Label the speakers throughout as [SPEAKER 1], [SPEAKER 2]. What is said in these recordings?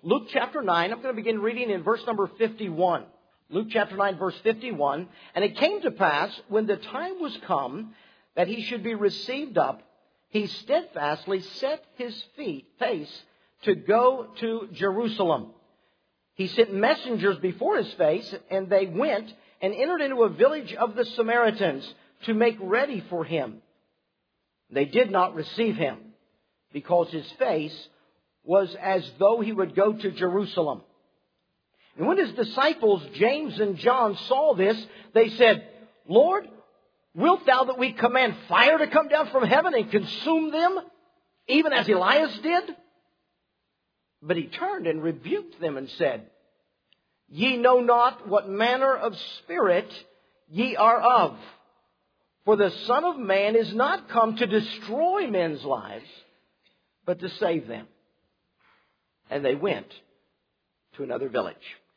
[SPEAKER 1] Luke chapter 9. I'm going to begin reading in verse number 51. Luke chapter 9, verse 51. And it came to pass, when the time was come that he should be received up, he steadfastly set his face to go to Jerusalem. He sent messengers before his face, and they went and entered into a village of the Samaritans to make ready for him. They did not receive him, because his face was as though he would go to Jerusalem. And when his disciples, James and John, saw this, they said, Lord, wilt thou that we command fire to come down from heaven and consume them, even as Elias did? But he turned and rebuked them and said, Ye know not what manner of spirit ye are of. For the Son of Man is not come to destroy men's lives, but to save them. And they went to another village.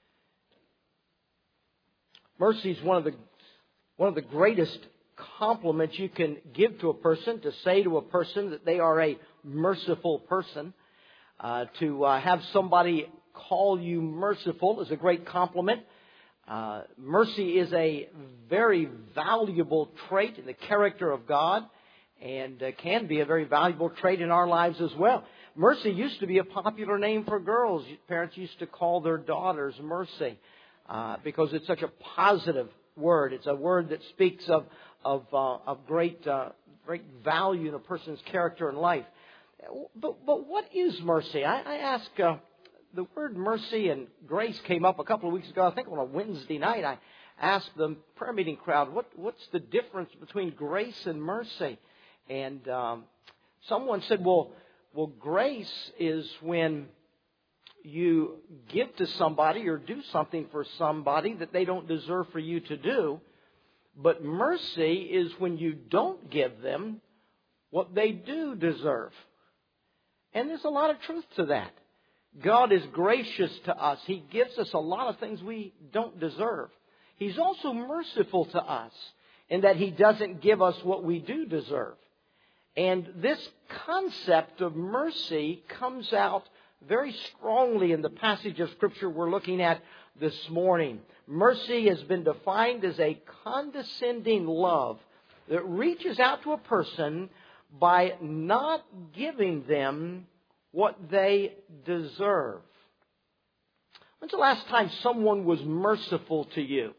[SPEAKER 1] Mercy is one of the greatest compliments you can give to a person, to say to a person that they are a merciful person. To have somebody call you merciful is a great compliment. Mercy is a very valuable trait in the character of God, and can be a very valuable trait in our lives as well. Mercy used to be a popular name for girls. Parents used to call their daughters Mercy because it's such a positive word. It's a word that speaks of great value in a person's character and life. But what is mercy? I ask, the word mercy and grace came up a couple of weeks ago, I think on a Wednesday night. I asked the prayer meeting crowd, what's the difference between grace and mercy? And someone said, well, grace is when you give to somebody or do something for somebody that they don't deserve for you to do. But mercy is when you don't give them what they do deserve. And there's a lot of truth to that. God is gracious to us. He gives us a lot of things we don't deserve. He's also merciful to us in that He doesn't give us what we do deserve. And this concept of mercy comes out very strongly in the passage of Scripture we're looking at this morning. Mercy has been defined as a condescending love that reaches out to a person by not giving them what they deserve. When's the last time someone was merciful to you?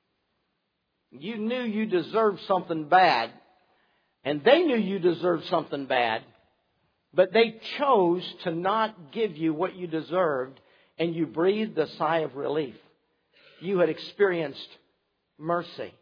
[SPEAKER 1] You knew you deserved something bad, and they knew you deserved something bad, but they chose to not give you what you deserved, and you breathed a sigh of relief. You had experienced mercy.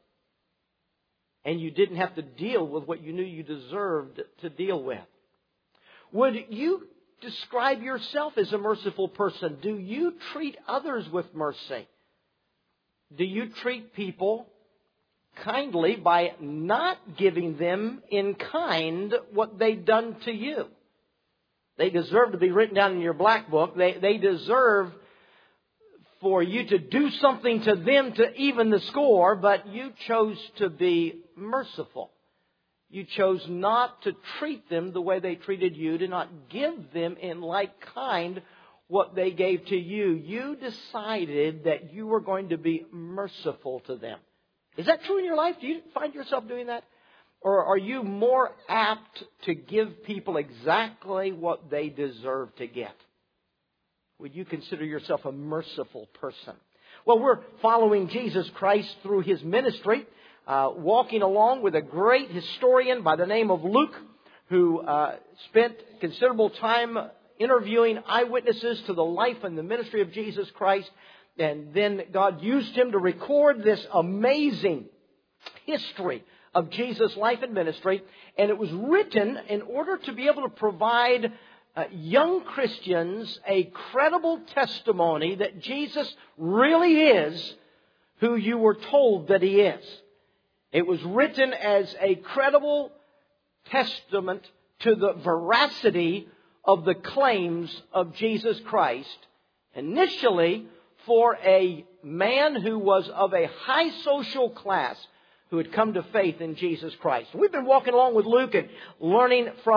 [SPEAKER 1] And you didn't have to deal with what you knew you deserved to deal with. Would you describe yourself as a merciful person? Do you treat others with mercy? Do you treat people kindly by not giving them in kind what they've done to you? They deserve to be written down in your black book. They deserve for you to do something to them to even the score, but you chose to be merciful. You chose not to treat them the way they treated you, to not give them in like kind what they gave to you. You decided that you were going to be merciful to them. Is that true in your life? Do you find yourself doing that? Or are you more apt to give people exactly what they deserve to get? Would you consider yourself a merciful person? Well, we're following Jesus Christ through His ministry, walking along with a great historian by the name of Luke, who spent considerable time interviewing eyewitnesses to the life and the ministry of Jesus Christ. And then God used him to record this amazing history of Jesus' life and ministry. And it was written in order to be able to provide young Christians a credible testimony that Jesus really is who you were told that He is. It was written as a credible testament to the veracity of the claims of Jesus Christ, initially for a man who was of a high social class who had come to faith in Jesus Christ. We've been walking along with Luke and learning from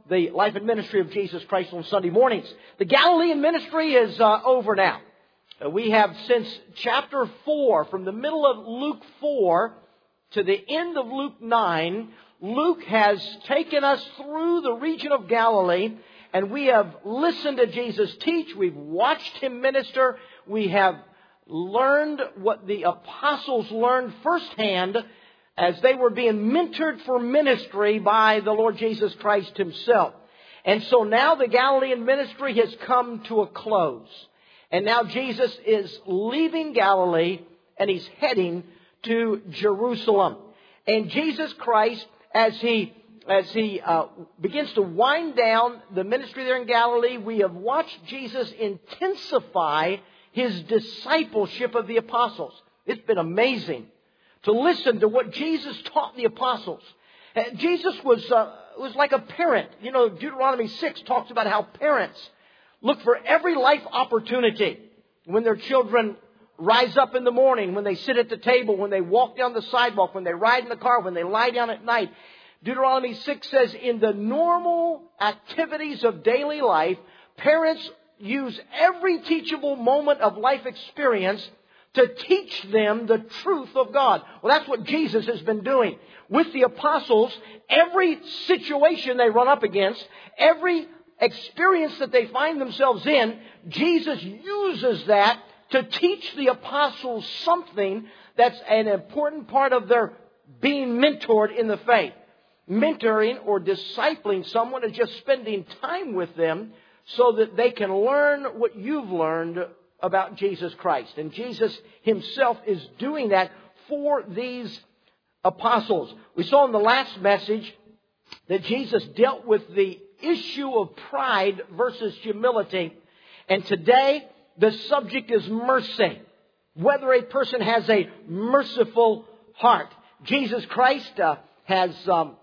[SPEAKER 1] the life and ministry of Jesus Christ on Sunday mornings. The Galilean ministry is over now. We have since chapter 4, from the middle of Luke 4 to the end of Luke 9, Luke has taken us through the region of Galilee, and we have listened to Jesus teach. We've watched Him minister. We have learned what the apostles learned firsthand as they were being mentored for ministry by the Lord Jesus Christ Himself. And so now the Galilean ministry has come to a close. And now Jesus is leaving Galilee and He's heading to Jerusalem. And Jesus Christ, as he begins to wind down the ministry there in Galilee, we have watched Jesus intensify His discipleship of the apostles. It's been amazing to listen to what Jesus taught the apostles. Jesus was like a parent. You know, Deuteronomy 6 talks about how parents look for every life opportunity when their children rise up in the morning, when they sit at the table, when they walk down the sidewalk, when they ride in the car, when they lie down at night. Deuteronomy 6 says, in the normal activities of daily life, parents use every teachable moment of life experience to teach them the truth of God. Well, that's what Jesus has been doing with the apostles. Every situation they run up against, every experience that they find themselves in, Jesus uses that to teach the apostles something that's an important part of their being mentored in the faith. Mentoring or discipling someone is just spending time with them so that they can learn what you've learned about Jesus Christ. And Jesus Himself is doing that for these apostles. We saw in the last message that Jesus dealt with the issue of pride versus humility. And today, the subject is mercy. Whether a person has a merciful heart. Jesus Christ has,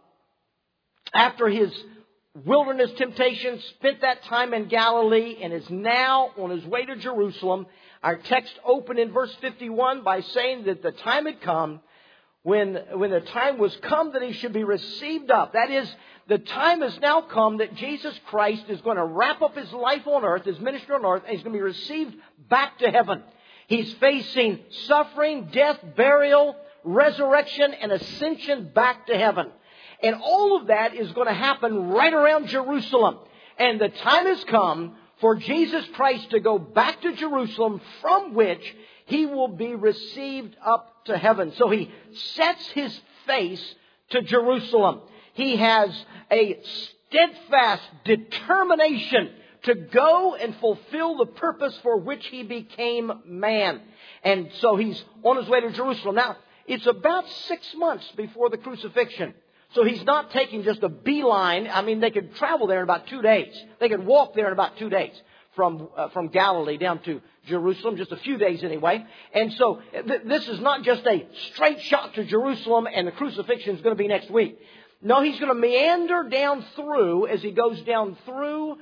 [SPEAKER 1] after His wilderness temptation, spent that time in Galilee and is now on His way to Jerusalem. Our text opened in verse 51 by saying that the time had come when the time was come that He should be received up. That is, the time has now come that Jesus Christ is going to wrap up His life on earth, His ministry on earth, and He's going to be received back to heaven. He's facing suffering, death, burial, resurrection, and ascension back to heaven. And all of that is going to happen right around Jerusalem. And the time has come for Jesus Christ to go back to Jerusalem, from which He will be received up to heaven. So He sets His face to Jerusalem. He has a steadfast determination to go and fulfill the purpose for which He became man. And so He's on His way to Jerusalem. Now, it's about 6 months before the crucifixion. So He's not taking just a beeline. I mean, they could travel there in about 2 days. They could walk there in about 2 days from Galilee down to Jerusalem, just a few days anyway. And so this is not just a straight shot to Jerusalem and the crucifixion is going to be next week. No, He's going to meander down through, as He goes down through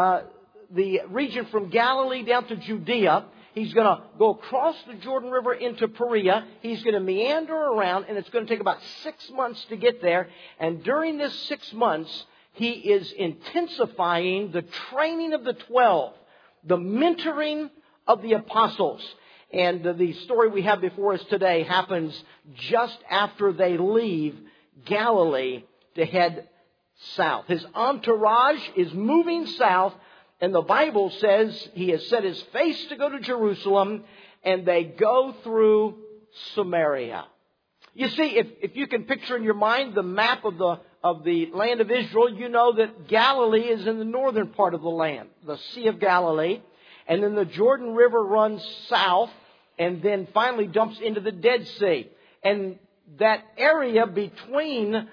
[SPEAKER 1] the region from Galilee down to Judea. He's going to go across the Jordan River into Perea. He's going to meander around, and it's going to take about 6 months to get there. And during this 6 months, He is intensifying the training of the 12, the mentoring of the apostles. And the story we have before us today happens just after they leave Galilee to head south. His entourage is moving south. And the Bible says He has set His face to go to Jerusalem, and they go through Samaria. You see, if you can picture in your mind the map of the land of Israel, you know that Galilee is in the northern part of the land, the Sea of Galilee. And then the Jordan River runs south and then finally dumps into the Dead Sea. And that area between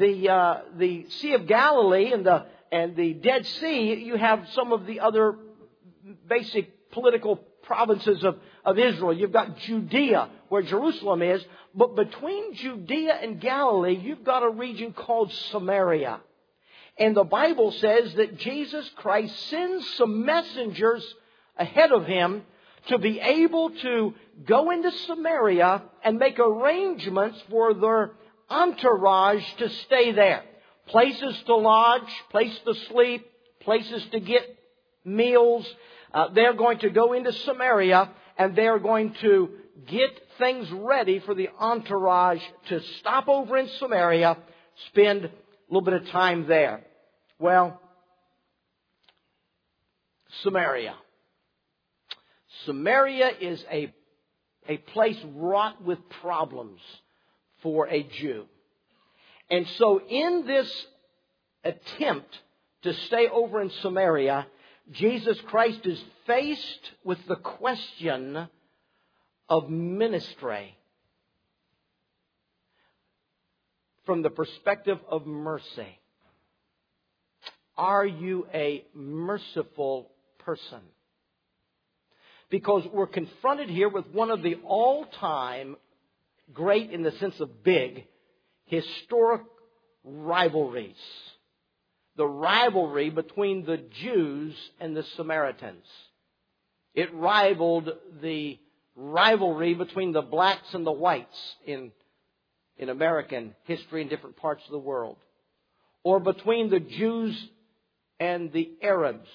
[SPEAKER 1] the Sea of Galilee and the Dead Sea, you have some of the other basic political provinces of Israel. You've got Judea, where Jerusalem is. But between Judea and Galilee, you've got a region called Samaria. And the Bible says that Jesus Christ sends some messengers ahead of Him to be able to go into Samaria and make arrangements for their entourage to stay there. places to lodge, places to sleep, places to get meals. They're going to go into Samaria, and they're going to get things ready for the entourage to stop over in Samaria, spend a little bit of time there. Well, Samaria. Samaria is a place wrought with problems for a Jew. And so in this attempt to stay over in Samaria, Jesus Christ is faced with the question of ministry from the perspective of mercy. Are you a merciful person? Because we're confronted here with one of the all-time great, in the sense of big, historic rivalries. The rivalry between the Jews and the Samaritans. It rivaled the rivalry between the blacks and the whites in American history in different parts of the world. Or between the Jews and the Arabs.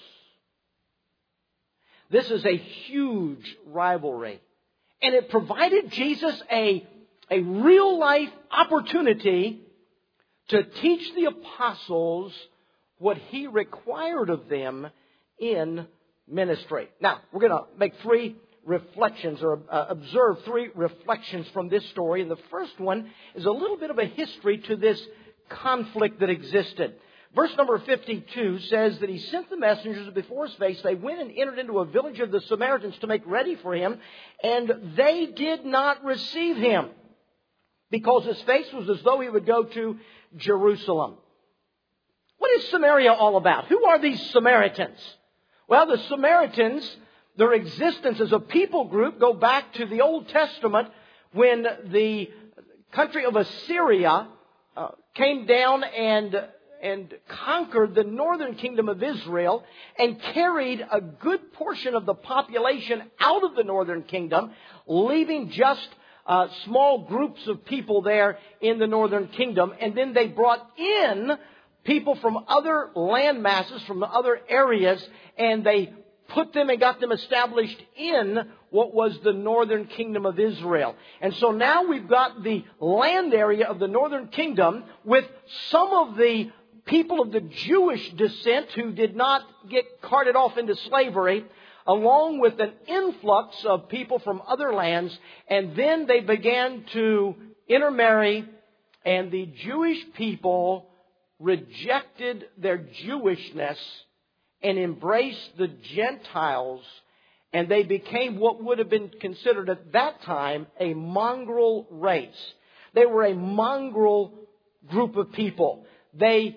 [SPEAKER 1] This is a huge rivalry. And it provided Jesus a real-life opportunity to teach the apostles what He required of them in ministry. Now, we're going to make three reflections, or observe three reflections from this story. And the first one is a little bit of a history to this conflict that existed. Verse number 52 says that He sent the messengers before His face. They went and entered into a village of the Samaritans to make ready for Him, and they did not receive Him, because His face was as though He would go to Jerusalem. What is Samaria all about? Who are these Samaritans? Well, the Samaritans, their existence as a people group, go back to the Old Testament when the country of Assyria came down and conquered the northern kingdom of Israel and carried a good portion of the population out of the northern kingdom, leaving just small groups of people there in the northern kingdom. And then they brought in people from other land masses, from other areas, and they put them and got them established in what was the northern kingdom of Israel. And so now we've got the land area of the northern kingdom with some of the people of the Jewish descent who did not get carted off into slavery, along with an influx of people from other lands. And then they began to intermarry, and the Jewish people rejected their Jewishness and embraced the Gentiles, and they became what would have been considered at that time a mongrel race. They were a mongrel group of people. The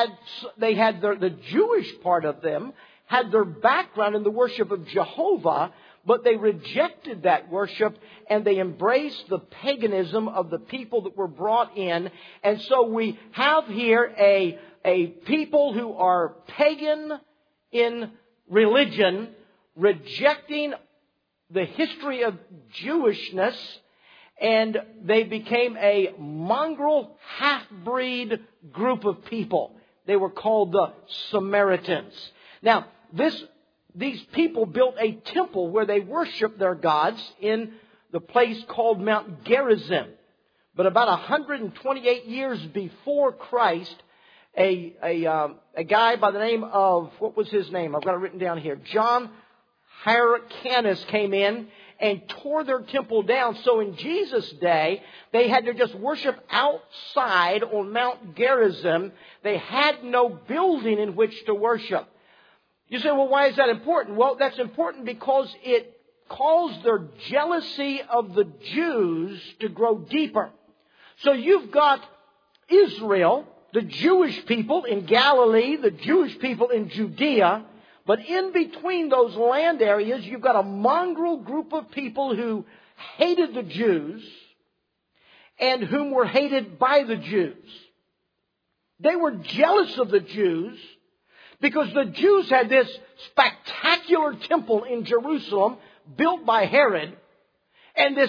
[SPEAKER 1] Jewish part of them had their background in the worship of Jehovah, but they rejected that worship and they embraced the paganism of the people that were brought in. And so we have here a people who are pagan in religion, rejecting the history of Jewishness, and they became a mongrel half-breed group of people. They were called the Samaritans. Now, these people built a temple where they worshiped their gods in the place called Mount Gerizim. But about 128 years before Christ, a guy by the name of, what was his name? I've got it written down here. John Hyrcanus came in and tore their temple down. So in Jesus' day, they had to just worship outside on Mount Gerizim. They had no building in which to worship. You say, well, why is that important? Well, that's important because it caused their jealousy of the Jews to grow deeper. So you've got Israel, the Jewish people in Galilee, the Jewish people in Judea. But in between those land areas, you've got a mongrel group of people who hated the Jews and whom were hated by the Jews. They were jealous of the Jews because the Jews had this spectacular temple in Jerusalem built by Herod, and this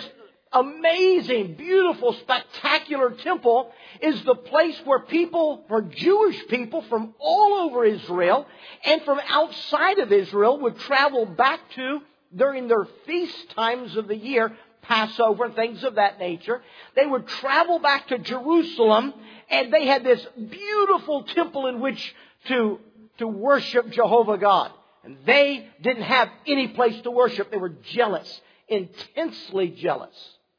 [SPEAKER 1] amazing, beautiful, spectacular temple is the place where Jewish people from all over Israel and from outside of Israel would travel back to during their feast times of the year, Passover and things of that nature. They would travel back to Jerusalem, and they had this beautiful temple in which to worship Jehovah God. And they didn't have any place to worship. They were jealous, intensely jealous.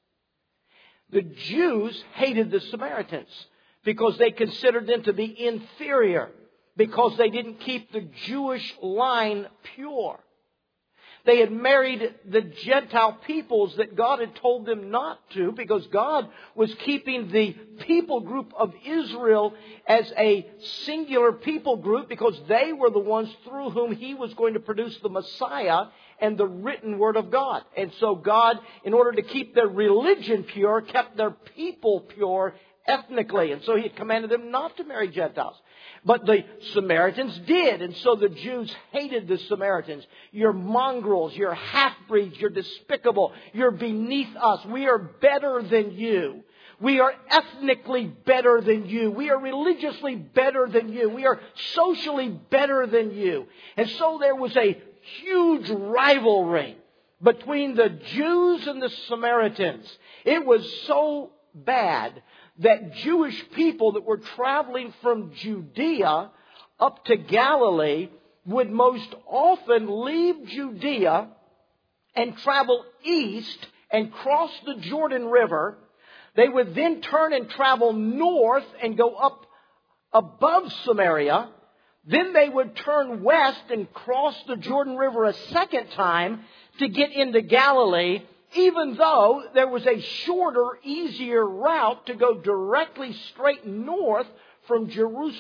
[SPEAKER 1] The Jews hated the Samaritans because they considered them to be inferior, because they didn't keep the Jewish line pure. They had married the Gentile peoples that God had told them not to, because God was keeping the people group of Israel as a singular people group, because they were the ones through whom He was going to produce the Messiah and the written Word of God. And so God, in order to keep their religion pure, kept their people pure ethnically. And so He had commanded them not to marry Gentiles. But the Samaritans did. And so the Jews hated the Samaritans. You're mongrels. You're half-breeds. You're despicable. You're beneath us. We are better than you. We are ethnically better than you. We are religiously better than you. We are socially better than you. And so there was a huge rivalry between the Jews and the Samaritans. It was so bad that Jewish people that were traveling from Judea up to Galilee would most often leave Judea and travel east and cross the Jordan River. They would then turn and travel north and go up above Samaria. Then they would turn west and cross the Jordan River a second time to get into Galilee, even though there was a shorter, easier route to go directly straight north from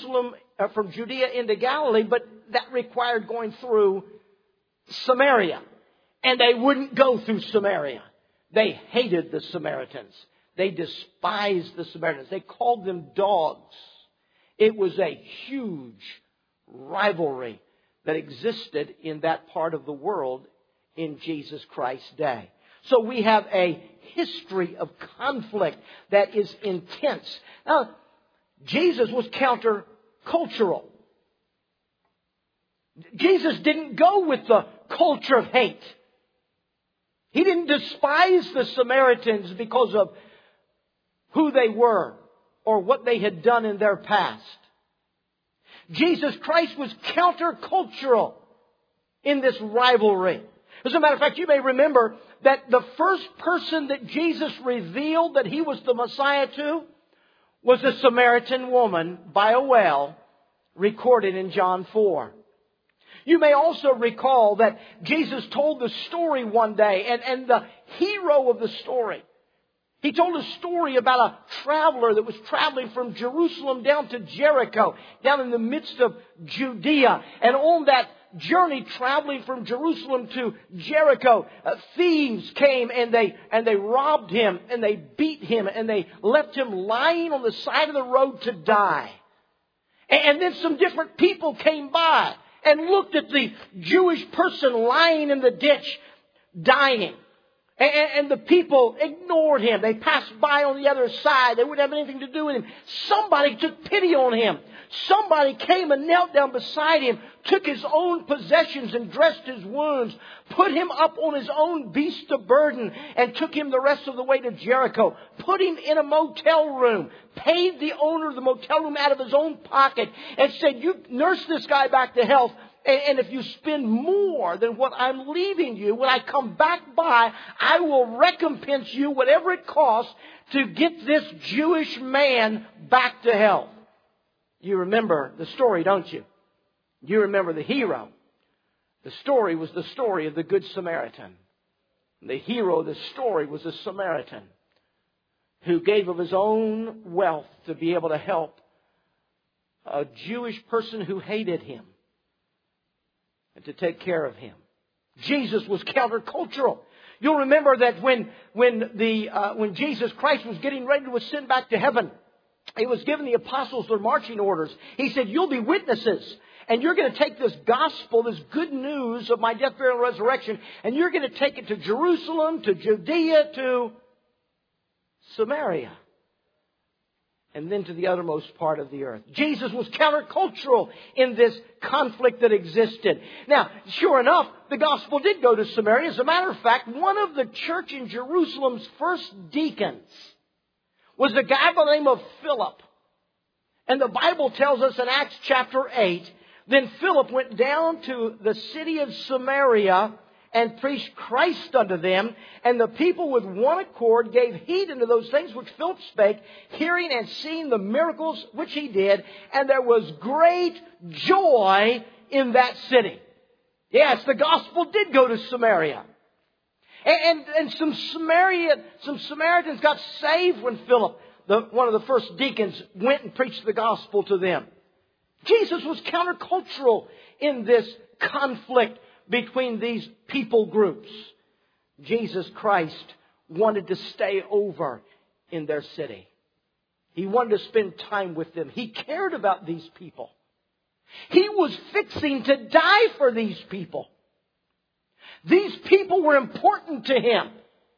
[SPEAKER 1] from Judea into Galilee, but that required going through Samaria. And they wouldn't go through Samaria. They hated the Samaritans. They despised the Samaritans. They called them dogs. It was a huge rivalry that existed in that part of the world in Jesus Christ's day. So we have a history of conflict that is intense. Now, Jesus was countercultural. Jesus didn't go with the culture of hate. He didn't despise the Samaritans because of who they were or what they had done in their past. Jesus Christ was countercultural in this rivalry. As a matter of fact, you may remember that the first person that Jesus revealed that He was the Messiah to was a Samaritan woman by a well, recorded in John 4. You may also recall that Jesus told the story one day, and the hero of the story, He told a story about a traveler that was traveling from Jerusalem down to Jericho, down in the midst of Judea. And on that journey traveling from Jerusalem to Jericho, thieves came and they robbed him and they beat him and they left him lying on the side of the road to die. And then some different people came by and looked at the Jewish person lying in the ditch, dying. And the people ignored him. They passed by on the other side. They wouldn't have anything to do with him. Somebody took pity on him. Somebody came and knelt down beside him, took his own possessions and dressed his wounds, put him up on his own beast of burden, and took him the rest of the way to Jericho, put him in a motel room, paid the owner of the motel room out of his own pocket, and said, "You nurse this guy back to health. And if you spend more than what I'm leaving you, when I come back by, I will recompense you whatever it costs to get this Jewish man back to health." You remember the story, don't you? You remember the hero. The story was the story of the Good Samaritan. The hero of the story was a Samaritan who gave of his own wealth to be able to help a Jewish person who hated him and to take care of him. Jesus was countercultural. You'll remember that when Jesus Christ was getting ready to ascend back to heaven, He was giving the apostles their marching orders. He said, "You'll be witnesses. And you're going to take this gospel, this good news of my death, burial, and resurrection, and you're going to take it to Jerusalem, to Judea, to Samaria, and then to the uttermost part of the earth. Jesus was countercultural in this conflict that existed. Now, sure enough, the gospel did go to Samaria. As a matter of fact, one of the church in Jerusalem's first deacons was a guy by the name of Philip. And the Bible tells us in Acts chapter 8, then Philip went down to the city of Samaria and preached Christ unto them. And the people with one accord gave heed unto those things which Philip spake, hearing and seeing the miracles which he did. And there was great joy in that city. Yes, the gospel did go to Samaria. And some Samaritans got saved when Philip, one of the first deacons, went and preached the gospel to them. Jesus was countercultural in this conflict between these people groups. Jesus Christ wanted to stay over in their city. He wanted to spend time with them. He cared about these people. He was fixing to die for these people. These people were important to Him.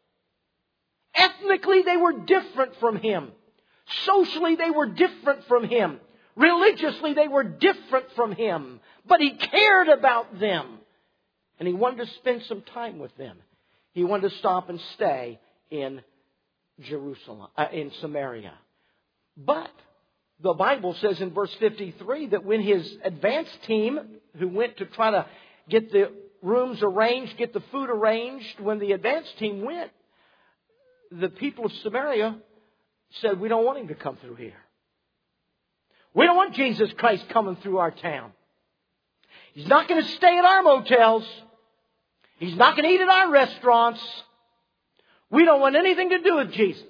[SPEAKER 1] Ethnically, they were different from Him. Socially, they were different from Him. Religiously, they were different from Him. But He cared about them. And He wanted to spend some time with them. He wanted to stop and stay in Jerusalem, in Samaria. But the Bible says in verse 53 that when His advance team, who went to try to get the rooms arranged, get the food arranged, when the advance team went, the people of Samaria said, we don't want Him to come through here. We don't want Jesus Christ coming through our town. He's not going to stay at our motels. He's not going to eat at our restaurants. We don't want anything to do with Jesus.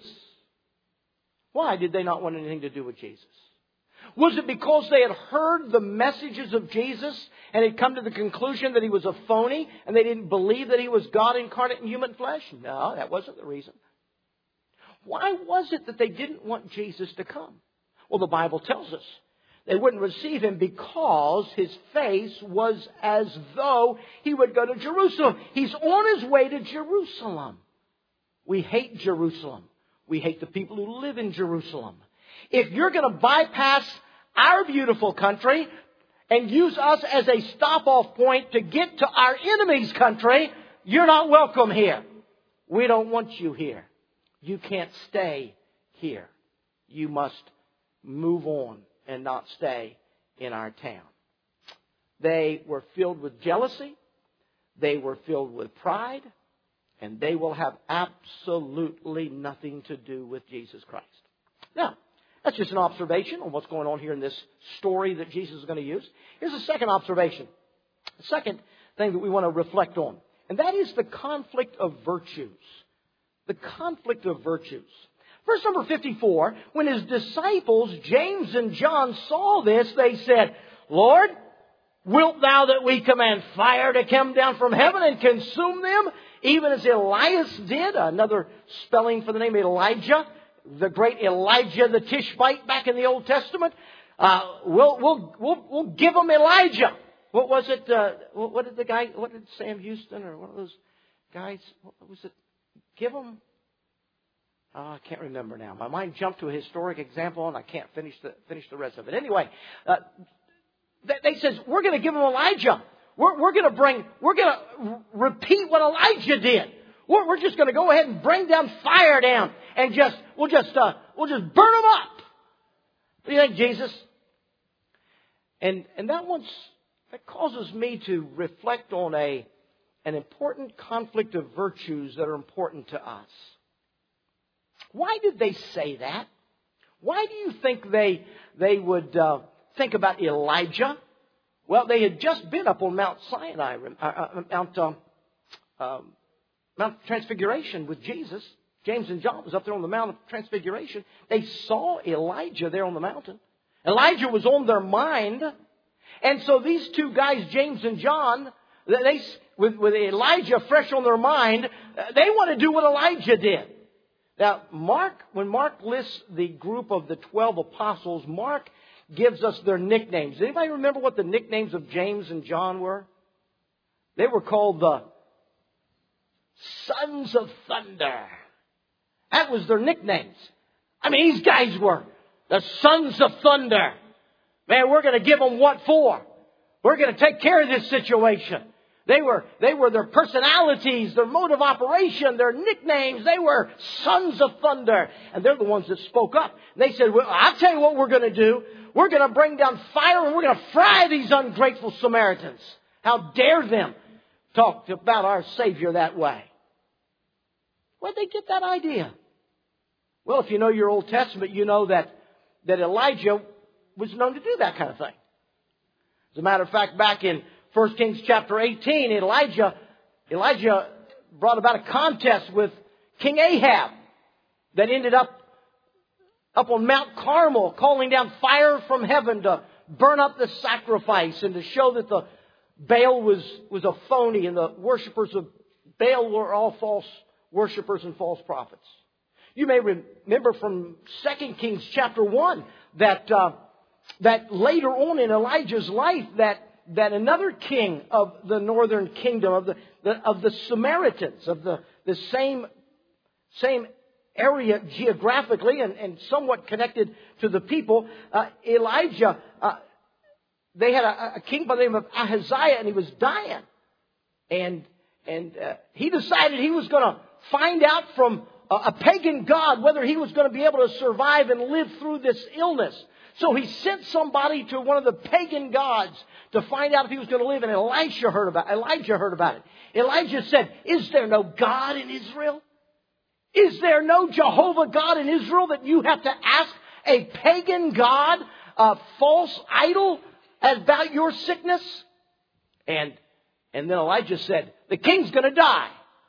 [SPEAKER 1] Why did they not want anything to do with Jesus? Was it because they had heard the messages of Jesus and had come to the conclusion that He was a phony and they didn't believe that He was God incarnate in human flesh? No, that wasn't the reason. Why was it that they didn't want Jesus to come? Well, the Bible tells us they wouldn't receive Him because His face was as though He would go to Jerusalem. He's on His way to Jerusalem. We hate Jerusalem. We hate the people who live in Jerusalem. If you're going to bypass our beautiful country and use us as a stop-off point to get to our enemy's country, you're not welcome here. We don't want you here. You can't stay here. You must move on and not stay in our town. They were filled with jealousy. They were filled with pride. And they will have absolutely nothing to do with Jesus Christ. Now, that's just an observation on what's going on here in this story that Jesus is going to use. Here's a second observation. The second thing that we want to reflect on. And that is the conflict of virtues. The conflict of virtues. Verse number 54, when His disciples, James and John, saw this, they said, Lord, wilt Thou that we command fire to come down from heaven and consume them, even as Elias did? Another spelling for the name Elijah, the great Elijah the Tishbite back in the Old Testament. We'll give them Elijah. What was it? What did Sam Houston or one of those guys? What was it? Give them. I can't remember now. My mind jumped to a historic example, and I can't finish the rest of it. Anyway, they says we're going to give them Elijah. We're going to repeat what Elijah did. We're just going to go ahead and bring down fire down, and we'll just burn them up. What do you think, Jesus? And that causes me to reflect on an important conflict of virtues that are important to us. Why did they say that? Why do you think they would think about Elijah? Well, they had just been up on Mount Sinai, Mount Transfiguration with Jesus. James and John was up there on the Mount of Transfiguration. They saw Elijah there on the mountain. Elijah was on their mind. And so these two guys, James and John, with Elijah fresh on their mind, they want to do what Elijah did. Now, when Mark lists the group of the 12 apostles, Mark gives us their nicknames. Does anybody remember what the nicknames of James and John were? They were called the Sons of Thunder. That was their nicknames. I mean, these guys were the sons of thunder. Man, we're going to give them what for? We're going to take care of this situation. They were their personalities, their mode of operation, their nicknames. They were sons of thunder. And they're the ones that spoke up. And they said, well, I'll tell you what we're going to do. We're going to bring down fire and we're going to fry these ungrateful Samaritans. How dare them talk about our Savior that way? Where'd they get that idea? Well, if you know your Old Testament, you know that Elijah was known to do that kind of thing. As a matter of fact, back in 1 Kings chapter 18, Elijah brought about a contest with King Ahab that ended up on Mount Carmel, calling down fire from heaven to burn up the sacrifice and to show that the Baal was a phony and the worshippers of Baal were all false worshippers and false prophets. You may remember from 2 Kings chapter 1 that later on in Elijah's life that another king of the northern kingdom, of the Samaritans, of the same area geographically and somewhat connected to the people, Elijah, they had a king by the name of Ahaziah, and he was dying. And he decided he was going to find out from a pagan god whether he was going to be able to survive and live through this illness. So he sent somebody to one of the pagan gods to find out if he was going to live. And Elijah heard about it. Elijah said, "Is there no God in Israel? Is there no Jehovah God in Israel that you have to ask a pagan god, a false idol, about your sickness?" And then Elijah said, "The king's going to die."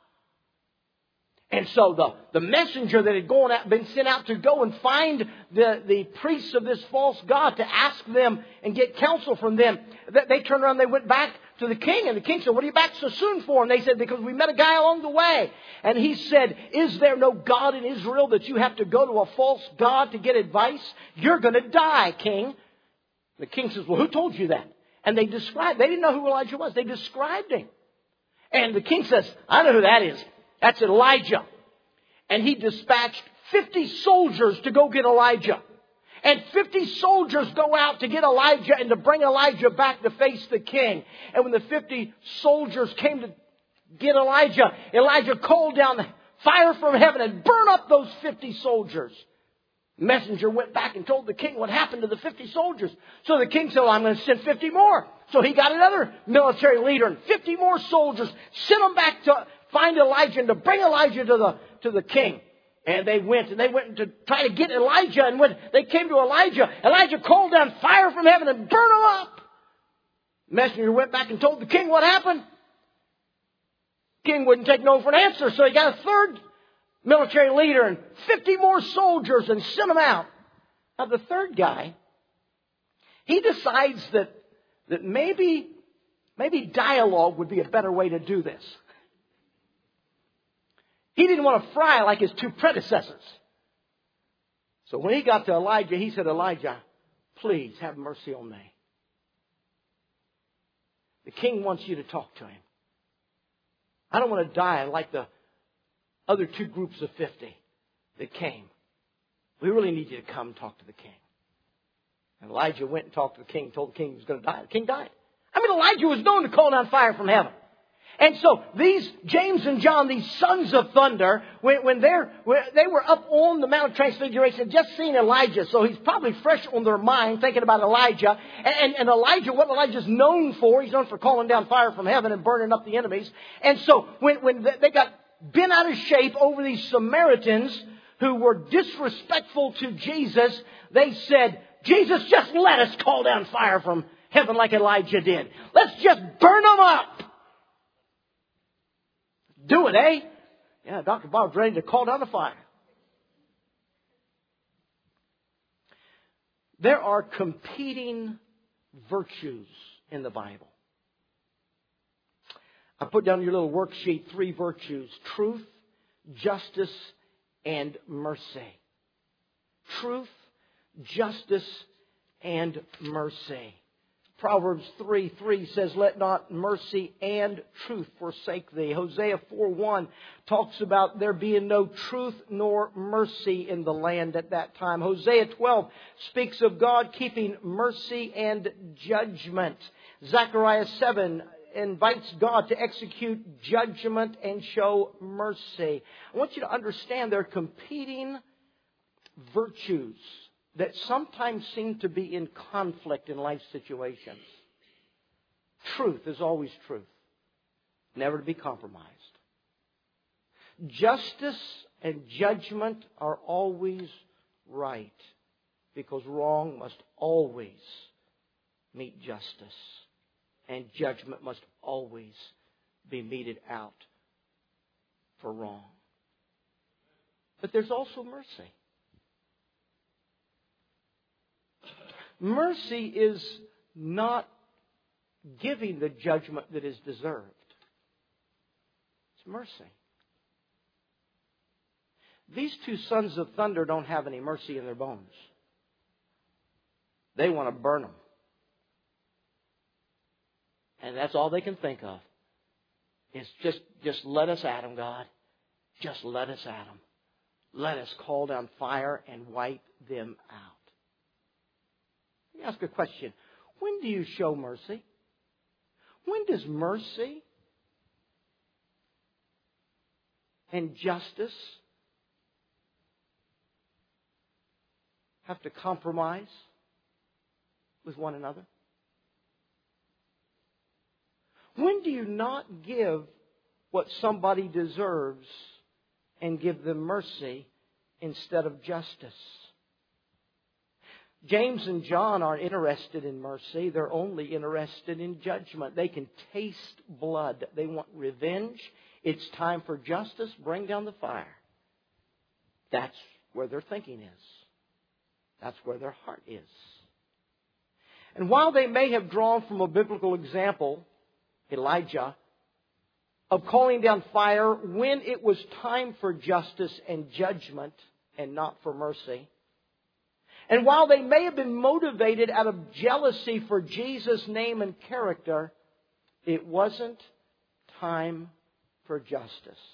[SPEAKER 1] And so the messenger that had been sent out to go and find the priests of this false god to ask them and get counsel from them, they turned around and they went back to the king. And the king said, "What are you back so soon for?" And they said, "Because we met a guy along the way." And he said, "Is there no God in Israel that you have to go to a false god to get advice? You're going to die, king." The king says, "Well, who told you that?" And they didn't know who Elijah was. They described him. And the king says, "I know who that is. That's Elijah." And he dispatched 50 soldiers to go get Elijah. And 50 soldiers go out to get Elijah and to bring Elijah back to face the king. And when the 50 soldiers came to get Elijah, Elijah called down fire from heaven and burned up those 50 soldiers. The messenger went back and told the king what happened to the 50 soldiers. So the king said, "Well, I'm going to send 50 more." So he got another military leader and 50 more soldiers, sent them back to find Elijah and to bring Elijah to the king. And they went to try to get Elijah. And when they came to Elijah, Elijah called down fire from heaven and burned them up. The messenger went back and told the king what happened. The king wouldn't take no for an answer, so he got a third military leader and 50 more soldiers and sent them out. Now the third guy, he decides that maybe dialogue would be a better way to do this. He didn't want to fry like his two predecessors. So when he got to Elijah, he said, "Elijah, please have mercy on me. The king wants you to talk to him. I don't want to die like the other two groups of 50 that came. We really need you to come and talk to the king." And Elijah went and talked to the king, told the king he was going to die. The king died. I mean, Elijah was known to call down fire from heaven. And so these James and John, these sons of thunder, when they were up on the Mount of Transfiguration, just seeing Elijah. So he's probably fresh on their mind thinking about Elijah. And Elijah, what Elijah's known for, he's known for calling down fire from heaven and burning up the enemies. And so when they got bent out of shape over these Samaritans who were disrespectful to Jesus, they said, "Jesus, just let us call down fire from heaven like Elijah did. Let's just burn them up." Do it, eh? Yeah, Dr. Bob's ready to call down the fire. There are competing virtues in the Bible. I put down your little worksheet 3 virtues: truth, justice, and mercy. Truth, justice, and mercy. Proverbs 3:3 says, let not mercy and truth forsake thee. Hosea 4:1 talks about there being no truth nor mercy in the land at that time. Hosea 12 speaks of God keeping mercy and judgment. Zechariah 7 invites God to execute judgment and show mercy. I want you to understand there are competing virtues that sometimes seem to be in conflict in life situations. Truth is always truth, never to be compromised. Justice and judgment are always right, because wrong must always meet justice, and judgment must always be meted out for wrong. But there's also mercy. Mercy is not giving the judgment that is deserved. It's mercy. These two sons of thunder don't have any mercy in their bones. They want to burn them. And that's all they can think of. It's just let us at them, God. Just let us at them. Let us call down fire and wipe them out. Let me ask a question. When do you show mercy? When does mercy and justice have to compromise with one another? When do you not give what somebody deserves and give them mercy instead of justice? James and John aren't interested in mercy. They're only interested in judgment. They can taste blood. They want revenge. It's time for justice. Bring down the fire. That's where their thinking is. That's where their heart is. And while they may have drawn from a biblical example, Elijah, of calling down fire when it was time for justice and judgment and not for mercy, and while they may have been motivated out of jealousy for Jesus' name and character, it wasn't time for justice.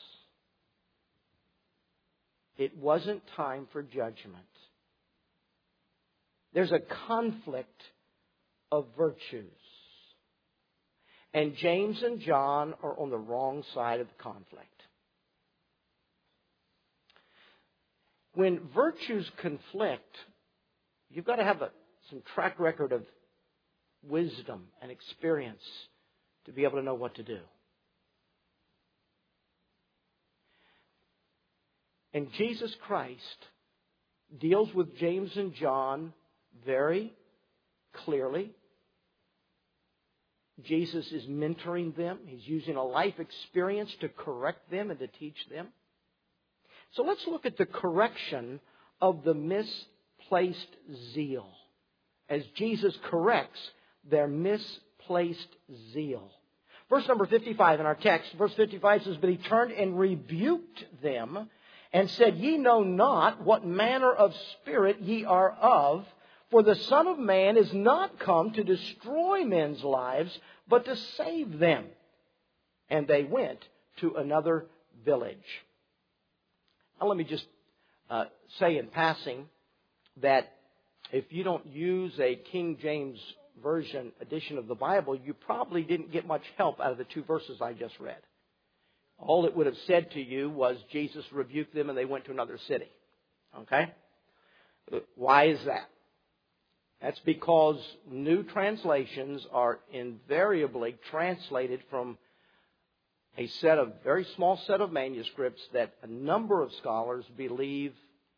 [SPEAKER 1] It wasn't time for judgment. There's a conflict of virtues. And James and John are on the wrong side of the conflict. When virtues conflict, you've got to have some track record of wisdom and experience to be able to know what to do. And Jesus Christ deals with James and John very clearly. Jesus is mentoring them. He's using a life experience to correct them and to teach them. So let's look at the correction of the misplaced zeal as Jesus corrects their misplaced zeal. Verse number 55 in our text, verse 55 says, "But he turned and rebuked them and said, Ye know not what manner of spirit ye are of, for the Son of Man is not come to destroy men's lives, but to save them. And they went to another village." Now let me just say in passing that if you don't use a King James Version edition of the Bible, you probably didn't get much help out of the two verses I just read. All it would have said to you was Jesus rebuked them and they went to another city. Okay? Why is that? That's because new translations are invariably translated from a very small set of manuscripts that a number of scholars believe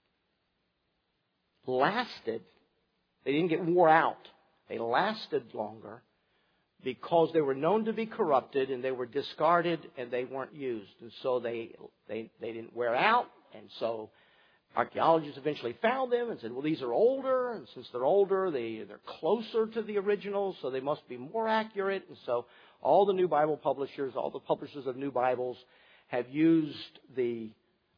[SPEAKER 1] lasted. They didn't get wore out. They lasted longer because they were known to be corrupted and they were discarded and they weren't used. And so they didn't wear out. And so archaeologists eventually found them and said, well, these are older. And since they're older, they're closer to the originals, so they must be more accurate. And so all the new Bible publishers, all the publishers of new Bibles have used the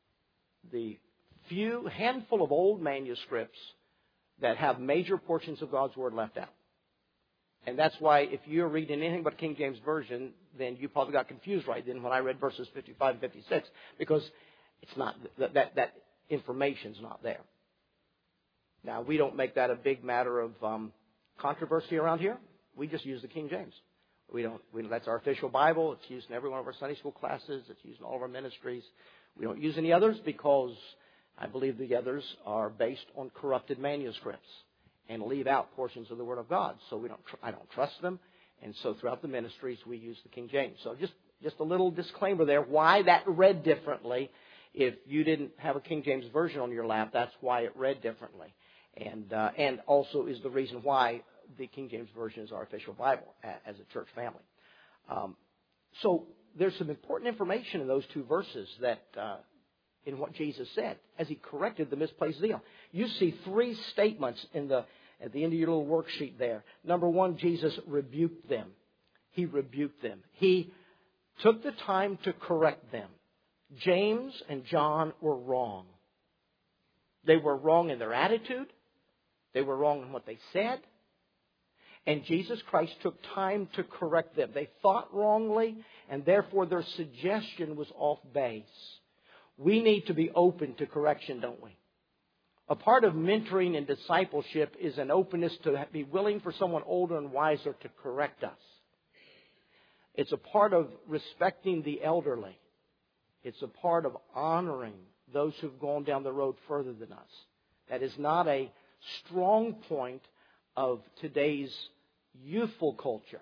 [SPEAKER 1] handful of old manuscripts that have major portions of God's Word left out. And that's why if you're reading anything but King James Version, then you probably got confused right then when I read verses 55 and 56, because it's not that information's not there. Now, we don't make that a big matter of controversy around here. We just use the King James. That's our official Bible. It's used in every one of our Sunday school classes. It's used in all of our ministries. We don't use any others because I believe the others are based on corrupted manuscripts and leave out portions of the Word of God. So I don't trust them. And so throughout the ministries, we use the King James. So just a little disclaimer there. Why that read differently. If you didn't have a King James Version on your lap, that's why it read differently. And also is the reason why the King James Version is our official Bible as a church family. So there's some important information in those two verses that in what Jesus said as he corrected the misplaced zeal. You see three statements at the end of your little worksheet there. Number one, Jesus rebuked them. He rebuked them. He took the time to correct them. James and John were wrong. They were wrong in their attitude. They were wrong in what they said. And Jesus Christ took time to correct them. They thought wrongly, and therefore their suggestion was off base. We need to be open to correction, don't we? A part of mentoring and discipleship is an openness to be willing for someone older and wiser to correct us. It's a part of respecting the elderly. It's a part of honoring those who've gone down the road further than us. That is not a strong point of today's youthful culture.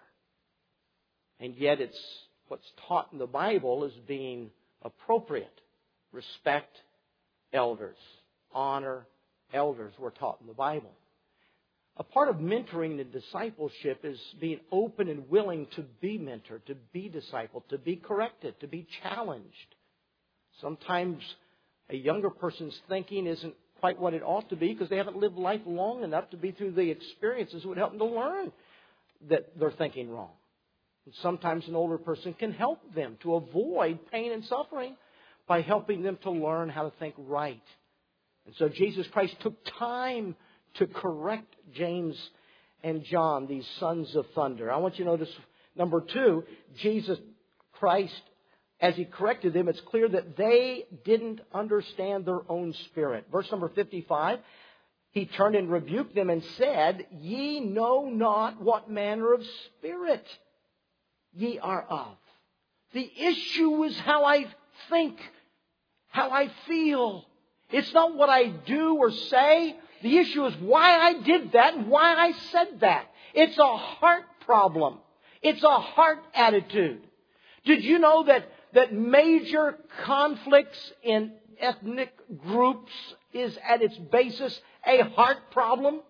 [SPEAKER 1] And yet it's what's taught in the Bible as being appropriate. Respect elders. Honor elders. We're taught in the Bible. A part of mentoring and discipleship is being open and willing to be mentored, to be discipled, to be corrected, to be challenged. Sometimes a younger person's thinking isn't quite what it ought to be because they haven't lived life long enough to be through the experiences that would help them to learn that they're thinking wrong. And sometimes an older person can help them to avoid pain and suffering by helping them to learn how to think right. And so Jesus Christ took time to correct James and John, these sons of thunder. I want you to notice, number two, Jesus Christ, as he corrected them, it's clear that they didn't understand their own spirit. Verse number 55, he turned and rebuked them and said, "Ye know not what manner of spirit ye are of." The issue is how I think, how I feel. It's not what I do or say. The issue is why I did that and why I said that. It's a heart problem. It's a heart attitude. Did you know that major conflicts in ethnic groups is at its basis a heart problem?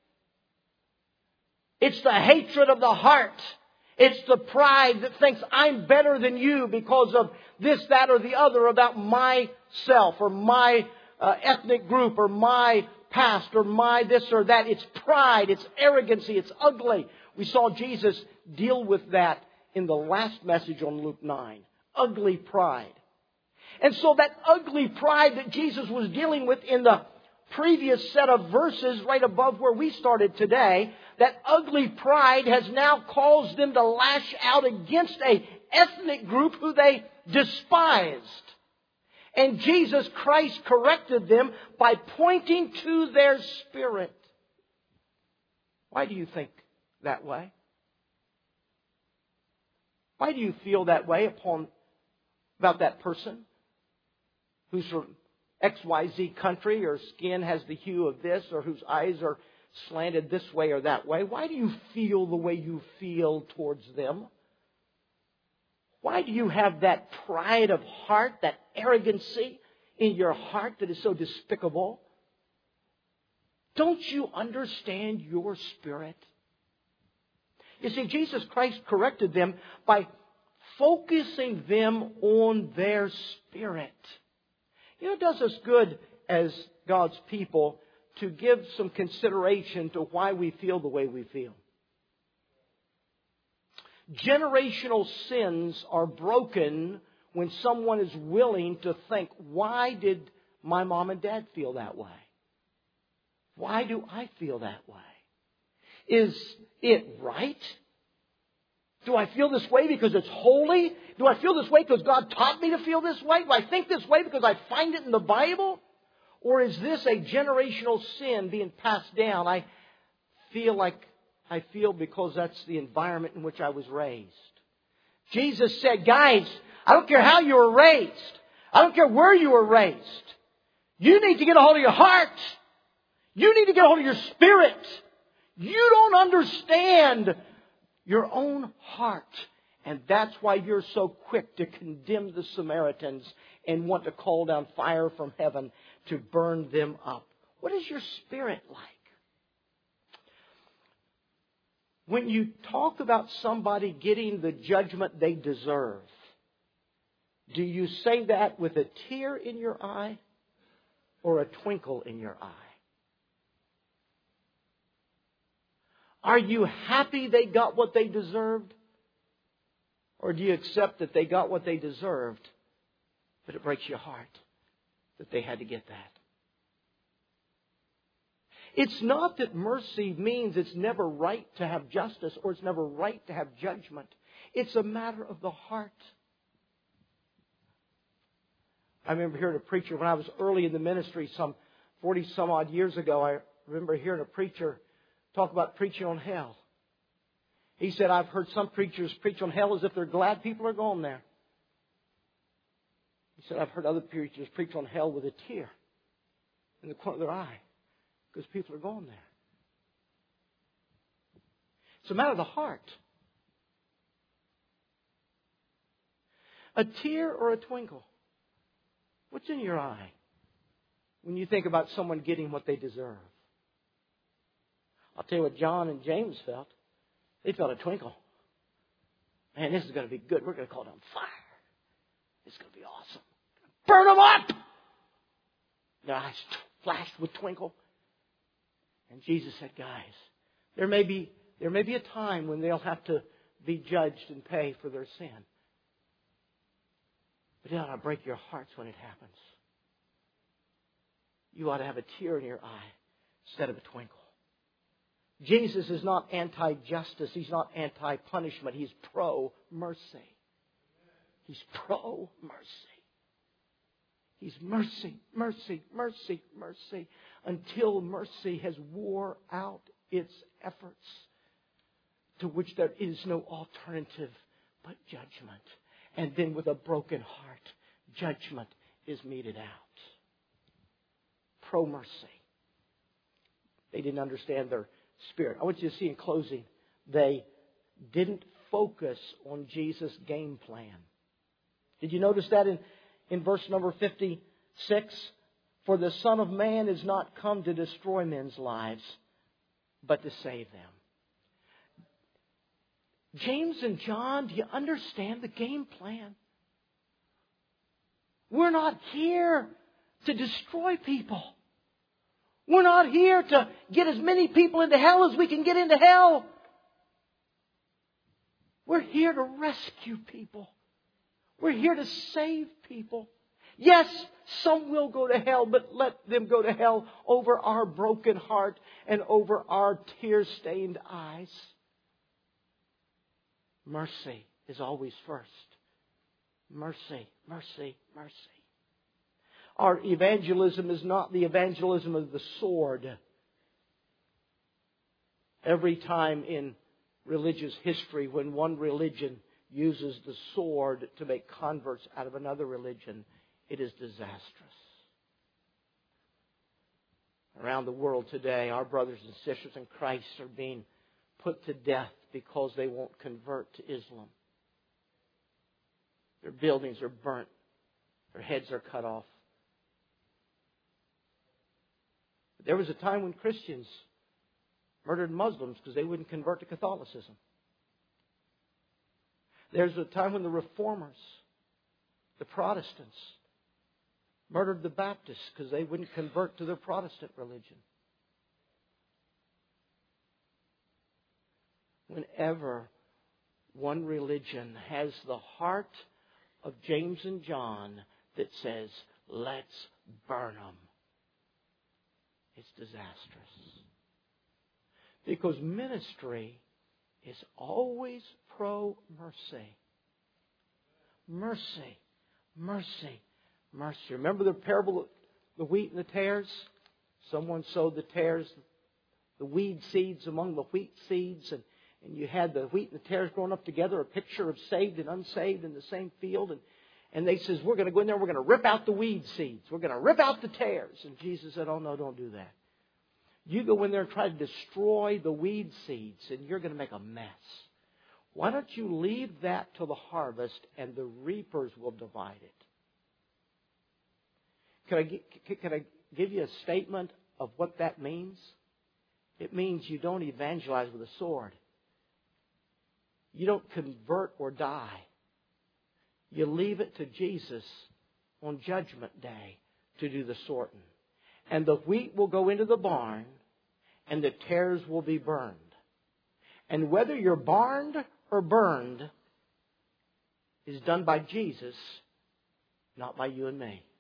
[SPEAKER 1] It's the hatred of the heart. It's the pride that thinks I'm better than you because of this, that, or the other about myself or my ethnic group or my past or my this or that. It's pride. It's arrogancy. It's ugly. We saw Jesus deal with that in the last message on Luke 9. Ugly pride. And so that ugly pride that Jesus was dealing with in the previous set of verses right above where we started today, that ugly pride has now caused them to lash out against an ethnic group who they despised. And Jesus Christ corrected them by pointing to their spirit. Why do you think that way? Why do you feel that way about that person who's from XYZ country, or skin has the hue of this, or whose eyes are slanted this way or that way? Why do you feel the way you feel towards them? Why do you have that pride of heart, that arrogancy in your heart that is so despicable? Don't you understand your spirit? You see, Jesus Christ corrected them by focusing them on their spirit. You know, it does us good as God's people to give some consideration to why we feel the way we feel. Generational sins are broken when someone is willing to think, why did my mom and dad feel that way? Why do I feel that way? it right? Do I feel this way because it's holy? Do I feel this way because God taught me to feel this way? Do I think this way because I find it in the Bible? Or is this a generational sin being passed down? I feel like I feel because that's the environment in which I was raised. Jesus said, guys, I don't care how you were raised. I don't care where you were raised. You need to get a hold of your heart. You need to get a hold of your spirit. You don't understand your own heart. And that's why you're so quick to condemn the Samaritans and want to call down fire from heaven to burn them up. What is your spirit like? When you talk about somebody getting the judgment they deserve, do you say that with a tear in your eye or a twinkle in your eye? Are you happy they got what they deserved? Or do you accept that they got what they deserved, but it breaks your heart that they had to get that? It's not that mercy means it's never right to have justice or it's never right to have judgment. It's a matter of the heart. I remember hearing a preacher when I was early in the ministry some 40 some odd years ago. I remember hearing a preacher talk about preaching on hell. He said, I've heard some preachers preach on hell as if they're glad people are going there. He said, I've heard other preachers preach on hell with a tear in the corner of their eye because people are going there. It's a matter of the heart. A tear or a twinkle? What's in your eye when you think about someone getting what they deserve? I'll tell you what John and James felt. They felt a twinkle. Man, this is going to be good. We're going to call down fire. It's going to be awesome. Burn them up! Their eyes flashed with twinkle. And Jesus said, guys, there may be a time when they'll have to be judged and pay for their sin. But it ought to break your hearts when it happens. You ought to have a tear in your eye instead of a twinkle. Jesus is not anti-justice. He's not anti-punishment. He's pro-mercy. He's pro-mercy. He's mercy, mercy, mercy, mercy, until mercy has wore out its efforts, to which there is no alternative but judgment. And then with a broken heart, judgment is meted out. Pro-mercy. They didn't understand their spirit. I want you to see in closing, they didn't focus on Jesus' game plan. Did you notice that in verse number 56? For the Son of Man is not come to destroy men's lives, but to save them. James and John, do you understand the game plan? We're not here to destroy people. We're not here to get as many people into hell as we can get into hell. We're here to rescue people. We're here to save people. Yes, some will go to hell, but let them go to hell over our broken heart and over our tear-stained eyes. Mercy is always first. Mercy, mercy, mercy. Our evangelism is not the evangelism of the sword. Every time in religious history when one religion uses the sword to make converts out of another religion, it is disastrous. Around the world today, our brothers and sisters in Christ are being put to death because they won't convert to Islam. Their buildings are burnt. Their heads are cut off. But there was a time when Christians murdered Muslims because they wouldn't convert to Catholicism. There's a time when the Reformers, the Protestants, murdered the Baptists because they wouldn't convert to their Protestant religion. Whenever one religion has the heart of James and John that says, let's burn them, it's disastrous. Because ministry is always pro-mercy. Mercy, mercy, mercy. Remember the parable of the wheat and the tares? Someone sowed the tares, the weed seeds among the wheat seeds, and you had the wheat and the tares growing up together, a picture of saved and unsaved in the same field. And they says, we're going to go in there, we're going to rip out the weed seeds. We're going to rip out the tares. And Jesus said, oh no, don't do that. You go in there and try to destroy the weed seeds, and you're going to make a mess. Why don't you leave that till the harvest, and the reapers will divide it? Can I give you a statement of what that means? It means you don't evangelize with a sword. You don't convert or die. You leave it to Jesus on Judgment Day to do the sorting. And the wheat will go into the barn, and the tares will be burned. And whether you're barned or burned is done by Jesus, not by you and me.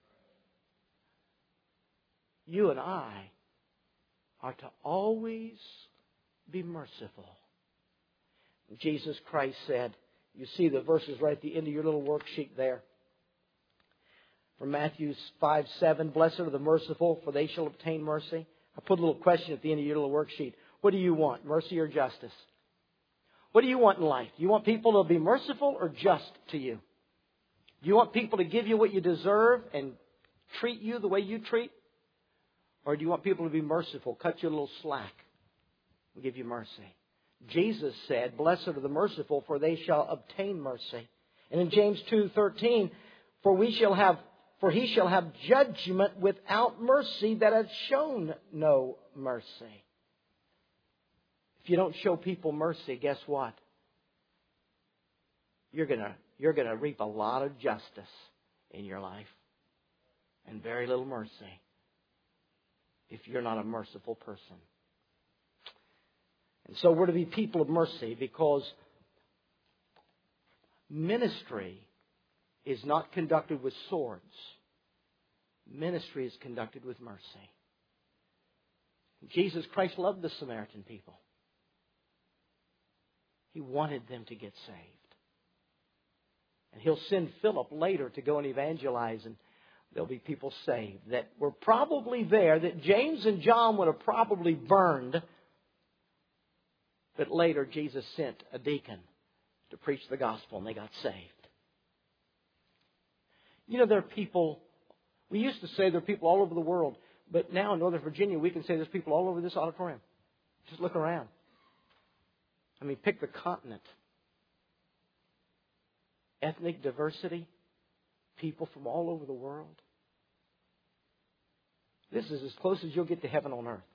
[SPEAKER 1] You and I are to always be merciful. Jesus Christ said, you see the verses right at the end of your little worksheet there. From Matthew 5:7, blessed are the merciful, for they shall obtain mercy. I put a little question at the end of your little worksheet. What do you want, mercy or justice? What do you want in life? Do you want people to be merciful or just to you? Do you want people to give you what you deserve and treat you the way you treat? Or do you want people to be merciful, cut you a little slack, and give you mercy? Jesus said, blessed are the merciful, for they shall obtain mercy. And in James 2:13, for he shall have judgment without mercy that hath shown no mercy. If you don't show people mercy, guess what? You're gonna reap a lot of justice in your life and very little mercy if you're not a merciful person. And so we're to be people of mercy, because ministry is not conducted with swords. Ministry is conducted with mercy. Jesus Christ loved the Samaritan people. He wanted them to get saved. And He'll send Philip later to go and evangelize, and there'll be people saved that were probably there, that James and John would have probably burned. But later Jesus sent a deacon to preach the gospel, and they got saved. You know, there are people, we used to say there are people all over the world, but now in Northern Virginia we can say there's people all over this auditorium. Just look around. I mean, pick the continent. Ethnic diversity, people from all over the world. This is as close as you'll get to heaven on earth.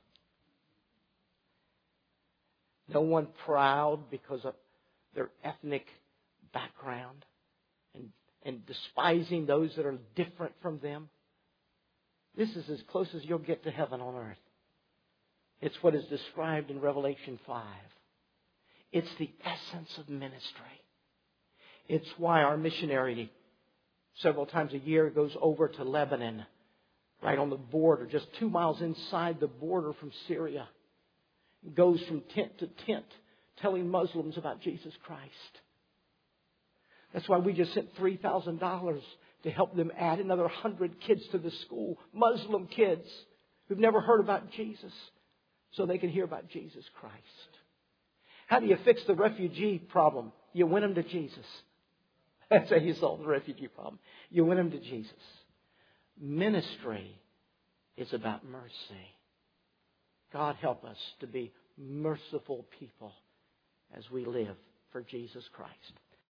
[SPEAKER 1] No one proud because of their ethnic background and despising those that are different from them. This is as close as you'll get to heaven on earth. It's what is described in Revelation 5. It's the essence of ministry. It's why our missionary several times a year goes over to Lebanon, right on the border, just 2 miles inside the border from Syria. Goes from tent to tent telling Muslims about Jesus Christ. That's why we just sent $3,000 to help them add another 100 kids to the school. Muslim kids who've never heard about Jesus, so they can hear about Jesus Christ. How do you fix the refugee problem? You win them to Jesus. That's how you solve the refugee problem. You win them to Jesus. Ministry is about mercy. God help us to be merciful people as we live for Jesus Christ.